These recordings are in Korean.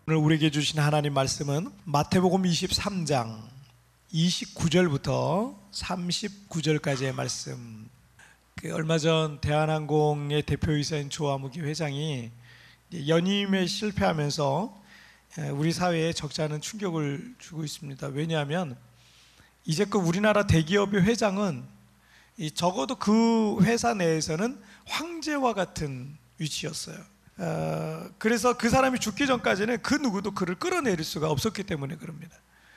오늘 우리에게 주신 하나님 말씀은 마태복음 23장 29절부터 39절까지의 말씀. 얼마 전 대한항공의 대표이사인 조아무기 회장이 연임에 실패하면서 우리 사회에 적지 않은 충격을 주고 있습니다. 왜냐하면 이제껏 우리나라 대기업의 회장은 적어도 그 회사 내에서는 황제와 같은 위치였어요. 그래서 그 사람이 죽기 전까지는 그 누구도 그를 끌어내릴 수가 없었기 때문에 그럽니다.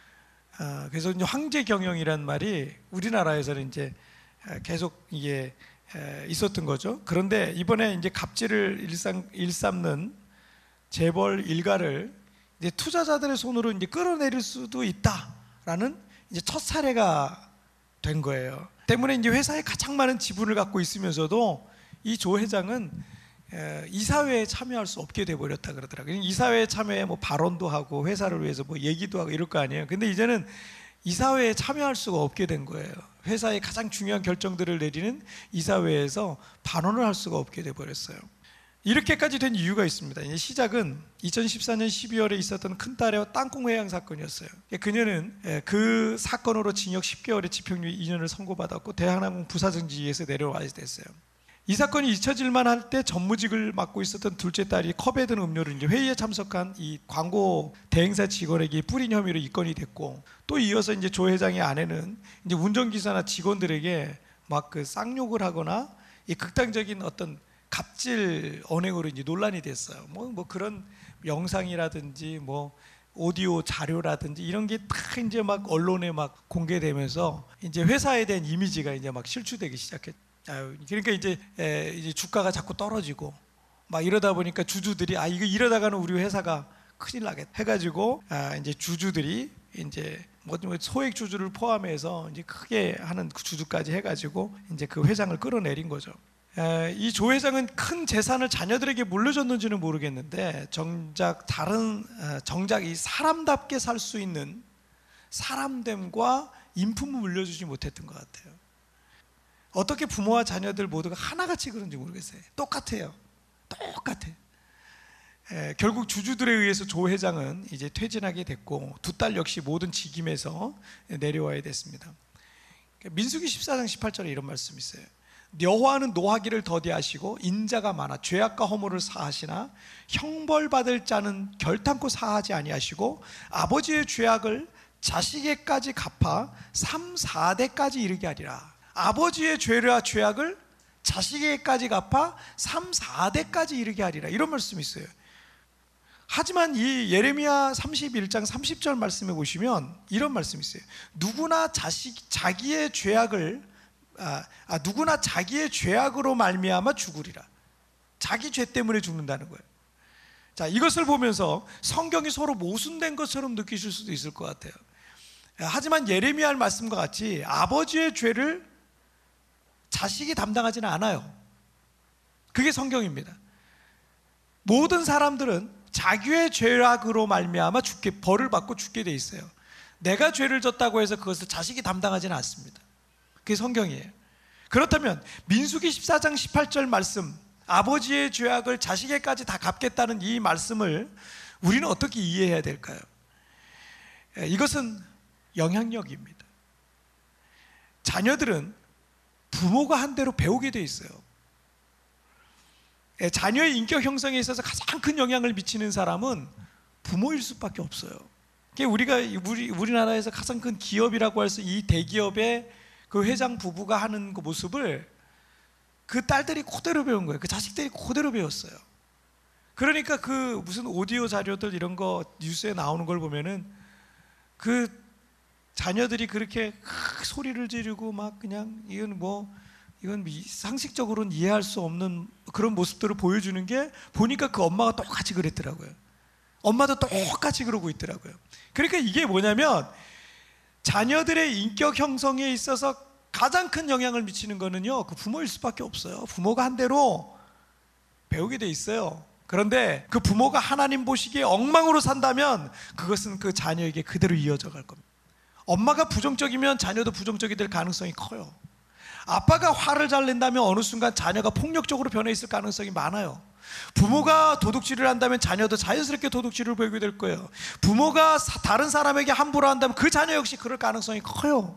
그래서 이제 황제 경영이란 말이 우리나라에서는 이제 계속 이게 있었던 거죠. 그런데 이번에 이제 갑질을 일삼는 재벌 일가를 이제 투자자들의 손으로 이제 끌어내릴 수도 있다라는 이제 첫 사례가 된 거예요. 때문에 이제 회사에 가장 많은 지분을 갖고 있으면서도 이 조 회장은 이사회에 참여할 수 없게 돼 버렸다 그러더라고요. 이사회에 참여해 뭐 발언도 하고 회사를 위해서 뭐 얘기도 하고 이럴 거 아니에요. 근데 이제는 이사회에 참여할 수가 없게 된 거예요. 회사의 가장 중요한 결정들을 내리는 이사회에서 발언을 할 수가 없게 돼 버렸어요. 이렇게까지 된 이유가 있습니다. 시작은 2014년 12월에 있었던 큰딸의 땅콩 회항 사건이었어요. 그녀는 그 사건으로 징역 10개월의 집행유예 2년을 선고받았고 대한항공 부사장직에서 내려와야 됐어요. 이 사건이 잊혀질만 할 때 전무직을 맡고 있었던 둘째 딸이 컵에 든 음료를 이제 회의에 참석한 이 광고 대행사 직원에게 뿌린 혐의로 입건이 됐고, 또 이어서 이제 조 회장의 아내는 이제 운전기사나 직원들에게 막 그 쌍욕을 하거나 이 극단적인 어떤 갑질 언행으로 이제 논란이 됐어요. 뭐 그런 영상이라든지 뭐 오디오 자료라든지 이런 게 다 이제 막 언론에 막 공개되면서 이제 회사에 대한 이미지가 이제 막 실추되기 시작했죠. 그러니까 이제 주가가 자꾸 떨어지고 막 이러다 보니까 주주들이 이거 이러다가는 우리 회사가 큰일 나겠다 해가지고 이제 주주들이 이제 뭐 소액 주주를 포함해서 이제 크게 하는 그 주주까지 해가지고 이제 그 회장을 끌어내린 거죠. 이 조 회장은 큰 재산을 자녀들에게 물려줬는지는 모르겠는데 정작 이 사람답게 살 수 있는 사람됨과 인품을 물려주지 못했던 것 같아요. 어떻게 부모와 자녀들 모두가 하나같이 그런지 모르겠어요. 똑같아요. 결국 주주들에 의해서 조 회장은 이제 퇴진하게 됐고 두 딸 역시 모든 직임에서 내려와야 됐습니다. 민수기 14장 18절에 이런 말씀이 있어요. 여호와는 노하기를 더디하시고 인자가 많아 죄악과 허물을 사하시나 형벌받을 자는 결탄코 사하지 아니하시고 아버지의 죄악을 자식에게까지 갚아 3, 4대까지 이르게 하리라. 아버지의 죄악을 자식에게까지 갚아 3, 4대까지 이르게 하리라. 이런 말씀이 있어요. 하지만 이 예레미야 31장 30절 말씀에 보시면 이런 말씀이 있어요. 누구나 자기의 죄악으로 말미암아 죽으리라. 자기 죄 때문에 죽는다는 거예요. 자, 이것을 보면서 성경이 서로 모순된 것처럼 느끼실 수도 있을 것 같아요. 하지만 예레미야 말씀과 같이 아버지의 죄를 자식이 담당하지는 않아요. 그게 성경입니다. 모든 사람들은 자기의 죄악으로 말미암아 벌을 받고 죽게 돼 있어요. 내가 죄를 졌다고 해서 그것을 자식이 담당하지는 않습니다. 그게 성경이에요. 그렇다면 민수기 14장 18절 말씀, 아버지의 죄악을 자식에게까지 다 갚겠다는 이 말씀을 우리는 어떻게 이해해야 될까요? 이것은 영향력입니다. 자녀들은 부모가 한 대로 배우게 돼 있어요. 자녀의 인격 형성에 있어서 가장 큰 영향을 미치는 사람은 부모일 수밖에 없어요. 우리나라에서 가장 큰 기업이라고 할 수 이 대기업의 그 회장 부부가 하는 그 모습을 그 딸들이 그대로 배운 거예요. 그 자식들이 그대로 배웠어요. 그러니까 그 무슨 오디오 자료들 이런 거 뉴스에 나오는 걸 보면은 그 자녀들이 그렇게 소리를 지르고 막 그냥 이건 상식적으로는 이해할 수 없는 그런 모습들을 보여주는 게 보니까 그 엄마가 똑같이 그랬더라고요. 엄마도 똑같이 그러고 있더라고요. 그러니까 이게 뭐냐면 자녀들의 인격 형성에 있어서 가장 큰 영향을 미치는 거는요, 그 부모일 수밖에 없어요. 부모가 한 대로 배우게 돼 있어요. 그런데 그 부모가 하나님 보시기에 엉망으로 산다면 그것은 그 자녀에게 그대로 이어져 갈 겁니다. 엄마가 부정적이면 자녀도 부정적이 될 가능성이 커요. 아빠가 화를 잘 낸다면 어느 순간 자녀가 폭력적으로 변해 있을 가능성이 많아요. 부모가 도둑질을 한다면 자녀도 자연스럽게 도둑질을 보이게 될 거예요. 부모가 다른 사람에게 함부로 한다면 그 자녀 역시 그럴 가능성이 커요.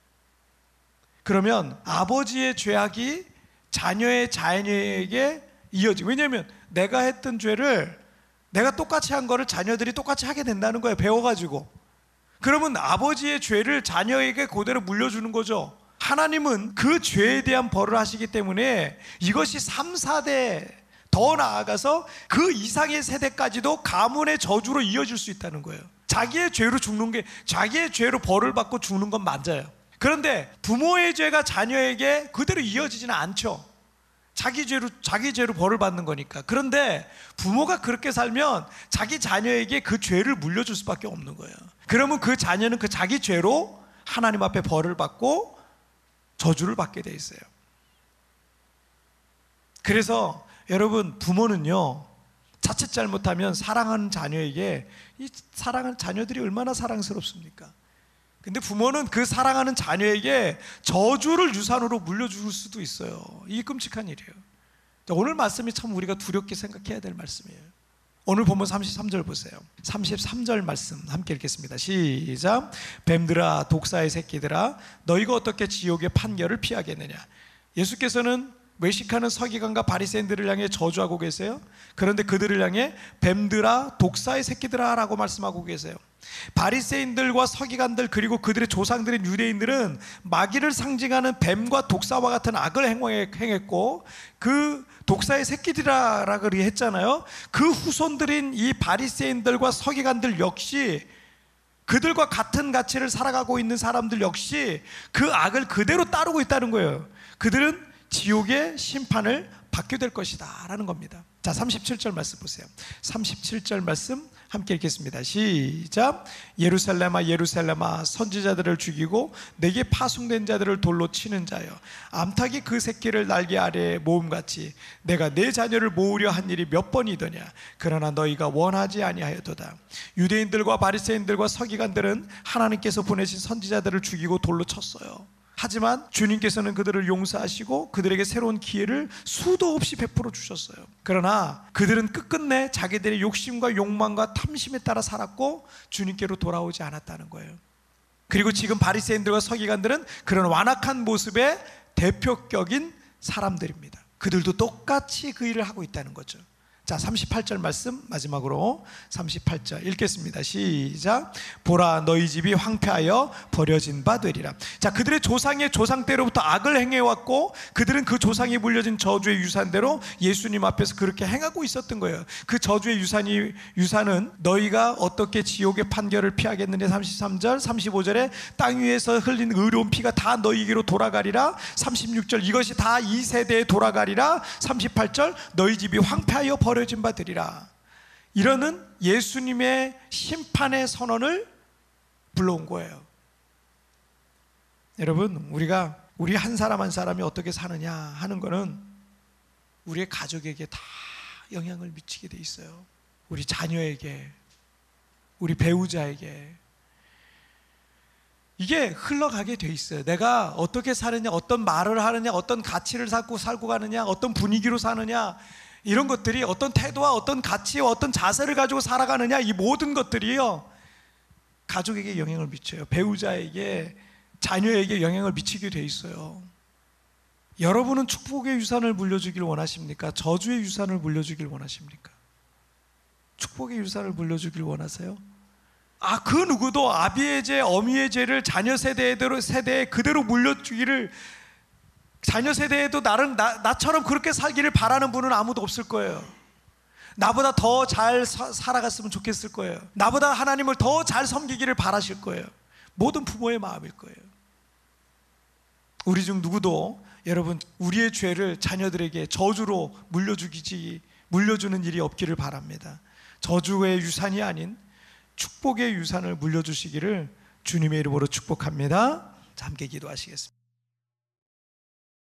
그러면 아버지의 죄악이 자녀의 자녀에게 이어지고, 왜냐하면 내가 했던 죄를, 내가 똑같이 한 거를 자녀들이 똑같이 하게 된다는 거예요. 배워가지고. 그러면 아버지의 죄를 자녀에게 그대로 물려주는 거죠. 하나님은 그 죄에 대한 벌을 하시기 때문에 이것이 3, 4대 더 나아가서 그 이상의 세대까지도 가문의 저주로 이어질 수 있다는 거예요. 자기의 죄로 죽는 게, 자기의 죄로 벌을 받고 죽는 건 맞아요. 그런데 부모의 죄가 자녀에게 그대로 이어지지는 않죠. 자기 죄로 벌을 받는 거니까. 그런데 부모가 그렇게 살면 자기 자녀에게 그 죄를 물려줄 수밖에 없는 거예요. 그러면 그 자녀는 그 자기 죄로 하나님 앞에 벌을 받고 저주를 받게 돼 있어요. 그래서 여러분, 부모는요, 자칫 잘못하면 사랑하는 자녀에게, 이 사랑하는 자녀들이 얼마나 사랑스럽습니까? 근데 부모는 그 사랑하는 자녀에게 저주를 유산으로 물려줄 수도 있어요. 이게 끔찍한 일이에요. 오늘 말씀이 참 우리가 두렵게 생각해야 될 말씀이에요. 오늘 본문 33절 보세요. 33절 말씀 함께 읽겠습니다. 시작. 뱀들아, 독사의 새끼들아, 너희가 어떻게 지옥의 판결을 피하겠느냐. 예수께서는 외식하는 서기관과 바리새인들을 향해 저주하고 계세요. 그런데 그들을 향해 뱀들아, 독사의 새끼들아 라고 말씀하고 계세요. 바리새인들과 서기관들, 그리고 그들의 조상들인 유대인들은 마귀를 상징하는 뱀과 독사와 같은 악을 행했고, 그 독사의 새끼들이라고 했잖아요. 그 후손들인 이 바리새인들과 서기관들 역시, 그들과 같은 가치를 살아가고 있는 사람들 역시 그 악을 그대로 따르고 있다는 거예요. 그들은 지옥의 심판을 받게 될 것이다 라는 겁니다. 자, 37절 말씀 보세요. 37절 말씀 함께 읽겠습니다. 시작. 예루살렘아, 예루살렘아, 선지자들을 죽이고 내게 파송된 자들을 돌로 치는 자여, 암탉이 그 새끼를 날개 아래에 모음같이 내가 내 자녀를 모으려 한 일이 몇 번이더냐. 그러나 너희가 원하지 아니하였도다. 유대인들과 바리새인들과 서기관들은 하나님께서 보내신 선지자들을 죽이고 돌로 쳤어요. 하지만 주님께서는 그들을 용서하시고 그들에게 새로운 기회를 수도 없이 베풀어 주셨어요. 그러나 그들은 끝끝내 자기들의 욕심과 욕망과 탐심에 따라 살았고 주님께로 돌아오지 않았다는 거예요. 그리고 지금 바리새인들과 서기관들은 그런 완악한 모습의 대표격인 사람들입니다. 그들도 똑같이 그 일을 하고 있다는 거죠. 자, 38절 말씀 마지막으로 38절 읽겠습니다. 시작. 보라, 너희 집이 황폐하여 버려진 바 되리라. 자, 그들의 조상의 조상 때로부터 악을 행해왔고 그들은 그 조상이 물려진 저주의 유산대로 예수님 앞에서 그렇게 행하고 있었던 거예요. 그 저주의 유산은 너희가 어떻게 지옥의 판결을 피하겠느냐. 33절, 35절에 땅 위에서 흘린 의로운 피가 다 너희에게로 돌아가리라. 36절, 이것이 다 이 세대에 돌아가리라. 38절, 너희 집이 황폐하여 버려진 바 되리라. 이러는 예수님의 심판의 선언을 불러온 거예요. 여러분, 우리 한 사람 한 사람이 어떻게 사느냐 하는 거는 우리의 가족에게 다 영향을 미치게 돼 있어요. 우리 자녀에게, 우리 배우자에게 이게 흘러가게 돼 있어요. 내가 어떻게 사느냐, 어떤 말을 하느냐, 어떤 가치를 살고 가느냐, 어떤 분위기로 사느냐, 이런 것들이 어떤 태도와 어떤 가치와 어떤 자세를 가지고 살아가느냐, 이 모든 것들이요 가족에게 영향을 미쳐요. 배우자에게, 자녀에게 영향을 미치게 돼 있어요. 여러분은 축복의 유산을 물려주길 원하십니까? 저주의 유산을 물려주길 원하십니까? 축복의 유산을 물려주길 원하세요? 그 누구도 아비의 죄, 어미의 죄를 자녀 세대에 그대로 물려주기를, 자녀 세대에도 나처럼 그렇게 살기를 바라는 분은 아무도 없을 거예요. 나보다 더 잘 살아갔으면 좋겠을 거예요. 나보다 하나님을 더 잘 섬기기를 바라실 거예요. 모든 부모의 마음일 거예요. 우리 중 누구도 여러분 우리의 죄를 자녀들에게 저주로 물려주는 일이 없기를 바랍니다. 저주의 유산이 아닌 축복의 유산을 물려주시기를 주님의 이름으로 축복합니다. 함께 기도하시겠습니다.